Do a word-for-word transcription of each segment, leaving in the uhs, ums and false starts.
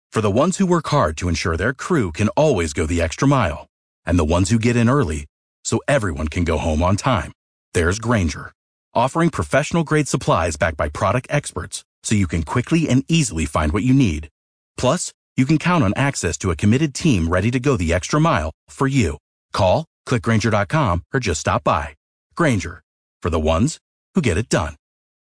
For the ones who work hard to ensure their crew can always go the extra mile, and the ones who get in early so everyone can go home on time, there's Grainger, offering professional-grade supplies backed by product experts so you can quickly and easily find what you need. Plus, you can count on access to a committed team ready to go the extra mile for you. Call, click Grainger dot com, or just stop by. Grainger, for the ones who get it done.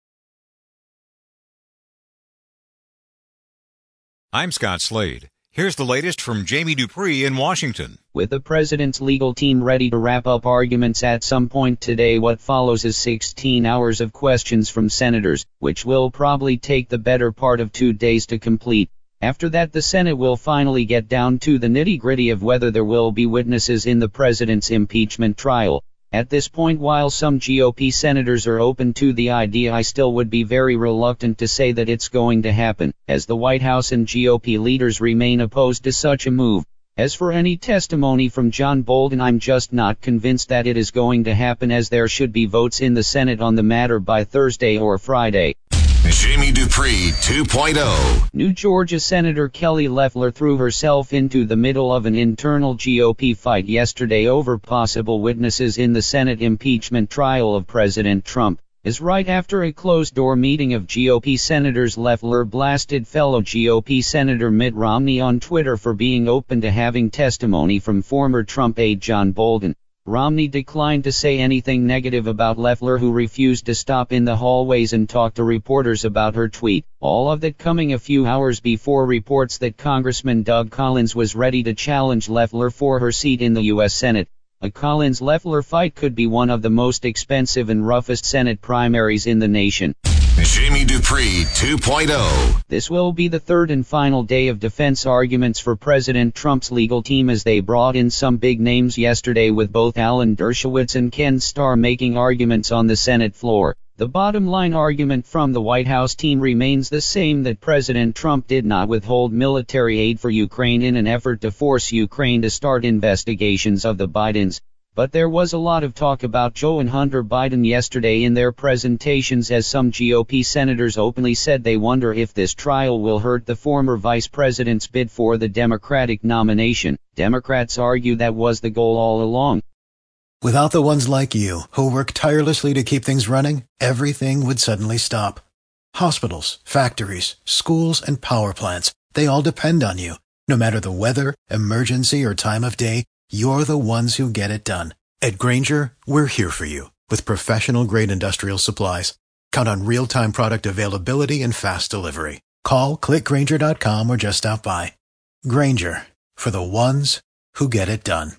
I'm Scott Slade. Here's the latest from Jamie Dupree in Washington. With the president's legal team ready to wrap up arguments at some point today, what follows is sixteen hours of questions from senators, which will probably take the better part of two days to complete. After that, the Senate will finally get down to the nitty-gritty of whether there will be witnesses in the president's impeachment trial. At this point, while some G O P senators are open to the idea, I still would be very reluctant to say that it's going to happen, as the White House and G O P leaders remain opposed to such a move. As for any testimony from John Bolton, I'm just not convinced that it is going to happen, as there should be votes in the Senate on the matter by Thursday or Friday. Jamie Dupree two point oh. New Georgia Senator Kelly Loeffler threw herself into the middle of an internal G O P fight yesterday over possible witnesses in the Senate impeachment trial of President Trump. As right after a closed-door meeting of G O P senators, Loeffler blasted fellow G O P Senator Mitt Romney on Twitter for being open to having testimony from former Trump aide John Bolton. Romney declined to say anything negative about Loeffler, who refused to stop in the hallways and talk to reporters about her tweet. All of that coming a few hours before reports that Congressman Doug Collins was ready to challenge Loeffler for her seat in the U S Senate. A Collins-Loeffler fight could be one of the most expensive and roughest Senate primaries in the nation. Jamie Dupree two point oh. This will be the third and final day of defense arguments for President Trump's legal team, as they brought in some big names yesterday, with both Alan Dershowitz and Ken Starr making arguments on the Senate floor. The bottom line argument from the White House team remains the same, that President Trump did not withhold military aid for Ukraine in an effort to force Ukraine to start investigations of the Bidens. But there was a lot of talk about Joe and Hunter Biden yesterday in their presentations, as some G O P senators openly said they wonder if this trial will hurt the former vice president's bid for the Democratic nomination. Democrats argue that was the goal all along. Without the ones like you, who work tirelessly to keep things running, everything would suddenly stop. Hospitals, factories, schools, and power plants, they all depend on you. No matter the weather, emergency, or time of day, you're the ones who get it done. At Grainger, we're here for you with professional-grade industrial supplies. Count on real-time product availability and fast delivery. Call, click Grainger dot com, or just stop by. Grainger, for the ones who get it done.